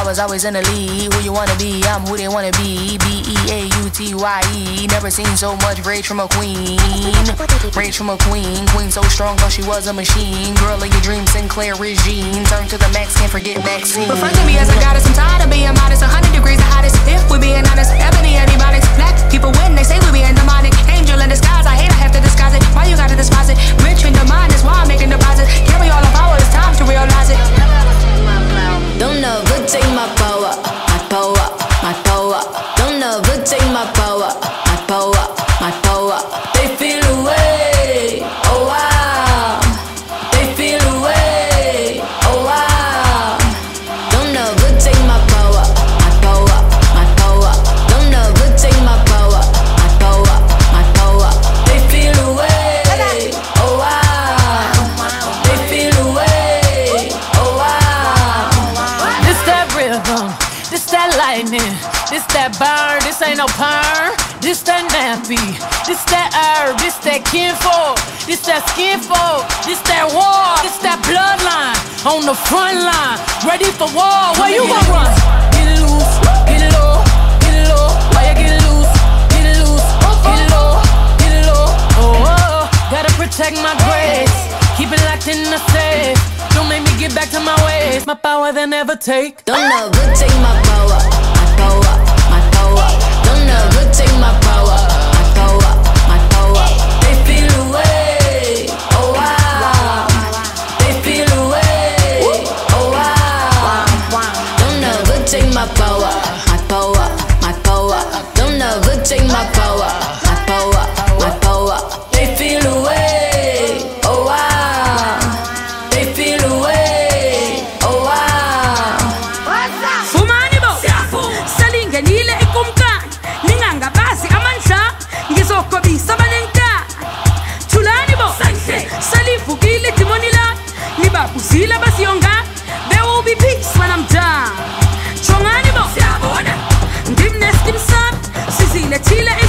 was always in the lead. Who you wanna be? I'm who they wanna be. B-E-A-U-T-Y-E. Never seen so much rage from a queen. Rage from a queen. Queen so strong, thought she was a machine. Girl of your dreams, Sinclair Regine. Turn to the max, can't forget vaccine. Refer to me as a goddess, I'm tired of being modest. 100 degrees the hottest, if we being honest. Ebony antibiotics. Black people win, they say we being demonic. Angel in disguise, I hate I have to disguise it. Why you gotta despise it? Rich in the mind, that's why I'm making deposits. Carry all the power, it's time to realize it. Don't ever take my power, my power, my power. Don't ever take my power, my power, my power. They feel away, oh wow. They feel away, oh wow. Don't ever take my power, my power, my power. Don't ever take my power, my power, my power. They feel away, oh wow. They feel away, oh wow. This that rhythm, this that lightning, this that burn, this ain't no perm. This that nappy, this that herb, this that kinfolk, this that skinfolk, this that war, this that bloodline on the front line, ready for war. Where you gon' run? Get it loose, get it low, get it low. Why you get it loose, get it loose, get it low, get it low. Oh, gotta protect my grace, keep it locked in the safe. Don't make me get back to my ways. My power they never take. Don't ever take my power, my power, my power. Don't ever take my power, my power, my power. They feel away, oh wow. They feel away, oh wow. Don't ever take my power, my power, my power. Don't ever take my power, my power, my power. They feel away, oh wow. They feel away, oh wow. Fumanibo, salinga nile ikumkan. Ninganga basi amansha, ngizokobisa banenka. Tulanibo, salifukile timonila. Nibabuzila basiyonga. There will be peace when I'm done. Chonganibo, ndimnes kimsam, sizile chile